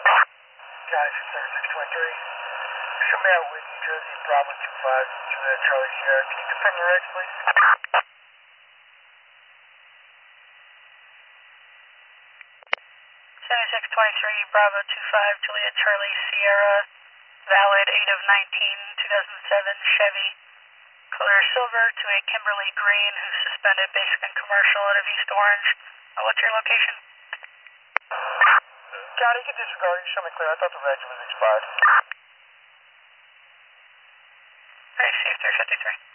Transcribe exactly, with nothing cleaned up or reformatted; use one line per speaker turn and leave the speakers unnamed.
Guys, thirty-six twenty-three. Show me out with New Jersey, Bravo two five, Juliet Charlie Sierra. Can you confirm your rights, please?
seventy-six twenty-three, Bravo two five, Juliet Charlie Sierra. Valid eight of nineteen, two thousand seven Chevy. Color silver to a Kimberly Green who's suspended basic and commercial out of East Orange. Uh, what's your location?
Johnny, you can disregard it. Show me clear. I thought the reg was expired.
Alright, see if they're fifty-three.